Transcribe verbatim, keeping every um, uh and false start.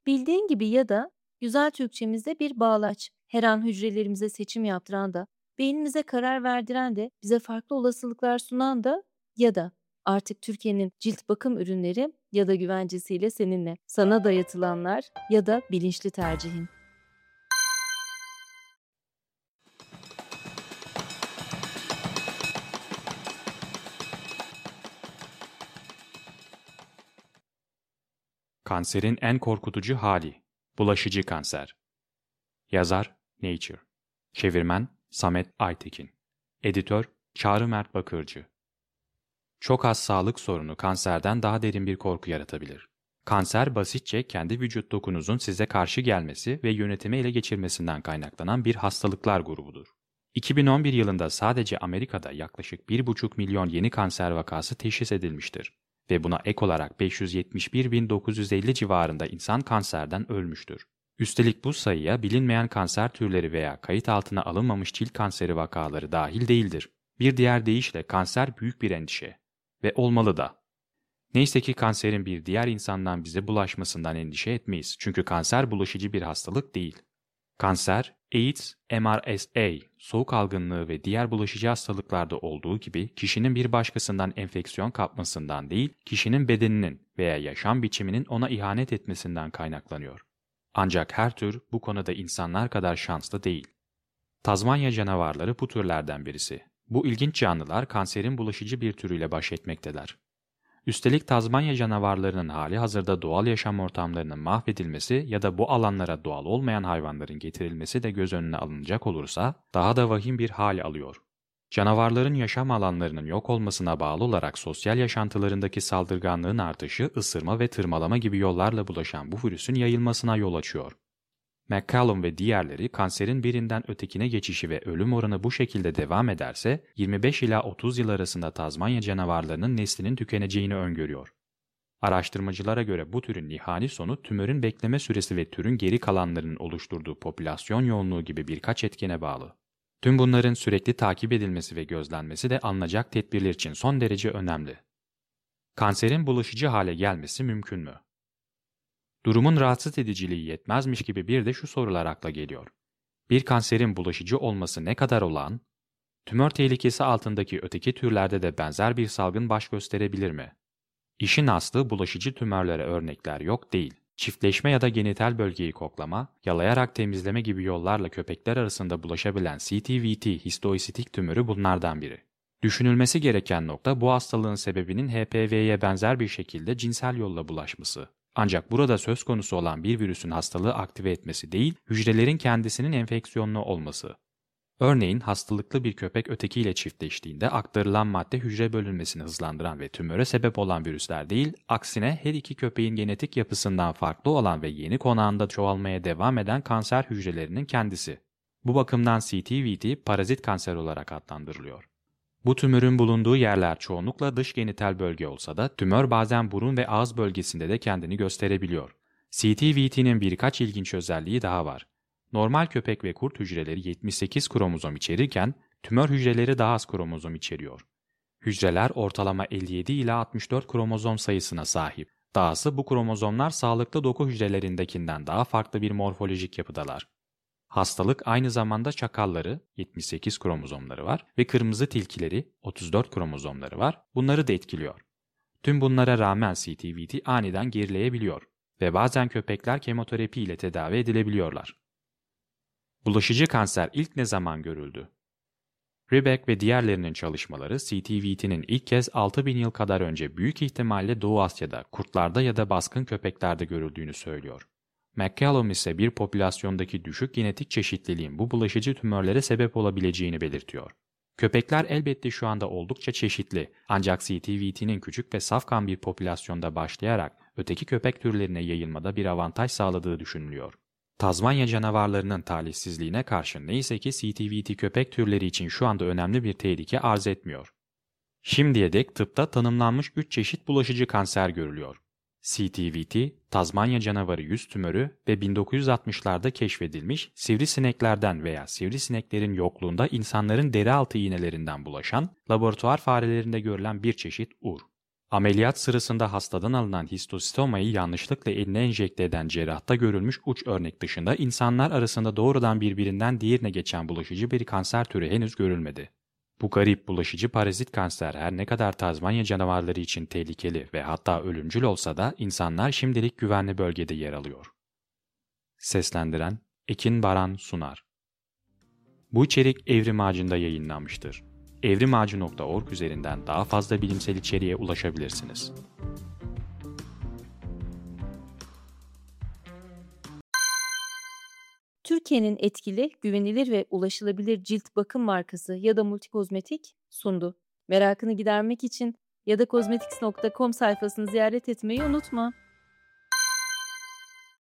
Bildiğin gibi ya da güzel Türkçemizde bir bağlaç. Her an hücrelerimize seçim yaptıran da, beynimize karar verdiren de, bize farklı olasılıklar sunan da ya da artık Türkiye'nin cilt bakım ürünleri ya da güvencesiyle seninle. Sana dayatılanlar ya da bilinçli tercihin. Kanserin en korkutucu hali. Bulaşıcı kanser. Yazar Nature. Çevirmen Samet Aytekin. Editör Çağrı Mert Bakırcı. Çok az sağlık sorunu kanserden daha derin bir korku yaratabilir. Kanser basitçe kendi vücut dokunuzun size karşı gelmesi ve yönetimi ele geçirmesinden kaynaklanan bir hastalıklar grubudur. iki bin on bir yılında sadece Amerika'da yaklaşık bir buçuk milyon yeni kanser vakası teşhis edilmiştir ve buna ek olarak beş yüz yetmiş bir bin dokuz yüz elli civarında insan kanserden ölmüştür. Üstelik bu sayıya bilinmeyen kanser türleri veya kayıt altına alınmamış cilt kanseri vakaları dahil değildir. Bir diğer deyişle kanser büyük bir endişe ve olmalı da. Neyse ki kanserin bir diğer insandan bize bulaşmasından endişe etmeyiz çünkü kanser bulaşıcı bir hastalık değil. Kanser, AIDS, M R S A, soğuk algınlığı ve diğer bulaşıcı hastalıklarda olduğu gibi kişinin bir başkasından enfeksiyon kapmasından değil, kişinin bedeninin veya yaşam biçiminin ona ihanet etmesinden kaynaklanıyor. Ancak her tür bu konuda insanlar kadar şanslı değil. Tazmanya canavarları bu türlerden birisi. Bu ilginç canlılar kanserin bulaşıcı bir türüyle baş etmekteler. Üstelik Tazmanya canavarlarının hali hazırda doğal yaşam ortamlarının mahvedilmesi ya da bu alanlara doğal olmayan hayvanların getirilmesi de göz önüne alınacak olursa daha da vahim bir hal alıyor. Canavarların yaşam alanlarının yok olmasına bağlı olarak sosyal yaşantılarındaki saldırganlığın artışı, ısırma ve tırmalama gibi yollarla bulaşan bu virüsün yayılmasına yol açıyor. McCallum ve diğerleri kanserin birinden ötekine geçişi ve ölüm oranı bu şekilde devam ederse yirmi beş ila otuz yıl arasında Tazmanya canavarlarının neslinin tükeneceğini öngörüyor. Araştırmacılara göre bu türün nihai sonu tümörün bekleme süresi ve türün geri kalanlarının oluşturduğu popülasyon yoğunluğu gibi birkaç etkene bağlı. Tüm bunların sürekli takip edilmesi ve gözlenmesi de alınacak tedbirler için son derece önemli. Kanserin bulaşıcı hale gelmesi mümkün mü? Durumun rahatsız ediciliği yetmezmiş gibi bir de şu sorular akla geliyor. Bir kanserin bulaşıcı olması ne kadar olağan? Tümör tehlikesi altındaki öteki türlerde de benzer bir salgın baş gösterebilir mi? İşin aslı bulaşıcı tümörlere örnekler yok değil. Çiftleşme ya da genital bölgeyi koklama, yalayarak temizleme gibi yollarla köpekler arasında bulaşabilen C T V T histoisitik tümörü bunlardan biri. Düşünülmesi gereken nokta bu hastalığın sebebinin H P V'ye benzer bir şekilde cinsel yolla bulaşması. Ancak burada söz konusu olan bir virüsün hastalığı aktive etmesi değil, hücrelerin kendisinin enfeksiyonlu olması. Örneğin hastalıklı bir köpek ötekiyle çiftleştiğinde aktarılan madde hücre bölünmesini hızlandıran ve tümöre sebep olan virüsler değil, aksine her iki köpeğin genetik yapısından farklı olan ve yeni konağında çoğalmaya devam eden kanser hücrelerinin kendisi. Bu bakımdan C T V T parazit kanser olarak adlandırılıyor. Bu tümörün bulunduğu yerler çoğunlukla dış genital bölge olsa da tümör bazen burun ve ağız bölgesinde de kendini gösterebiliyor. C T V T'nin birkaç ilginç özelliği daha var. Normal köpek ve kurt hücreleri yetmiş sekiz kromozom içerirken tümör hücreleri daha az kromozom içeriyor. Hücreler ortalama elli yedi ila altmış dört kromozom sayısına sahip. Dahası bu kromozomlar sağlıklı doku hücrelerindekinden daha farklı bir morfolojik yapıdalar. Hastalık aynı zamanda çakalları, yetmiş sekiz kromozomları var ve kırmızı tilkileri, otuz dört kromozomları var, bunları da etkiliyor. Tüm bunlara rağmen C T V T aniden gerileyebiliyor ve bazen köpekler kemoterapi ile tedavi edilebiliyorlar. Bulaşıcı kanser ilk ne zaman görüldü? Ribbeck ve diğerlerinin çalışmaları C T V T'nin ilk kez altı bin yıl kadar önce büyük ihtimalle Doğu Asya'da, kurtlarda ya da baskın köpeklerde görüldüğünü söylüyor. McCallum ise bir popülasyondaki düşük genetik çeşitliliğin bu bulaşıcı tümörlere sebep olabileceğini belirtiyor. Köpekler elbette şu anda oldukça çeşitli, ancak C T V T'nin küçük ve safkan bir popülasyonda başlayarak öteki köpek türlerine yayılmada bir avantaj sağladığı düşünülüyor. Tazmanya canavarlarının talihsizliğine karşın neyse ki C T V T köpek türleri için şu anda önemli bir tehlike arz etmiyor. Şimdiye dek tıpta tanımlanmış üç çeşit bulaşıcı kanser görülüyor. C T V T, Tazmanya canavarı yüz tümörü ve bin dokuz yüz altmışlarda keşfedilmiş sivrisineklerden veya sivrisineklerin yokluğunda insanların deri altı iğnelerinden bulaşan, laboratuvar farelerinde görülen bir çeşit ur. Ameliyat sırasında hastadan alınan histostomayı yanlışlıkla eline enjekte eden cerrahta görülmüş uç örnek dışında insanlar arasında doğrudan birbirinden diğerine geçen bulaşıcı bir kanser türü henüz görülmedi. Bu garip bulaşıcı parazit kanser her ne kadar Tazmanya canavarları için tehlikeli ve hatta ölümcül olsa da insanlar şimdilik güvenli bölgede yer alıyor. Seslendiren Ekin Baran Sunar. Bu içerik Evrim Ağacı'nda yayınlanmıştır. evrimağacı nokta org üzerinden daha fazla bilimsel içeriğe ulaşabilirsiniz. Türkiye'nin etkili, güvenilir ve ulaşılabilir cilt bakım markası ya da Multikozmetik sundu. Merakını gidermek için ya da kozmetiks nokta com sayfasını ziyaret etmeyi unutma.